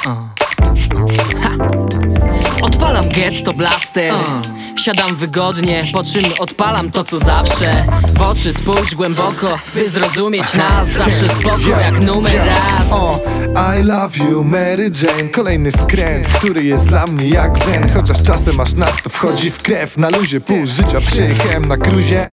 Odpalam Getto Blaster, siadam wygodnie, po czym odpalam to co zawsze. W oczy spójrz głęboko, by zrozumieć nas. Zawsze spoko jak numer raz. I love you, Mary Jane. Kolejny skręt, który jest dla mnie jak zen. Chociaż czasem aż nadto wchodzi w krew. Na luzie pół życia przejechałem na cruzie.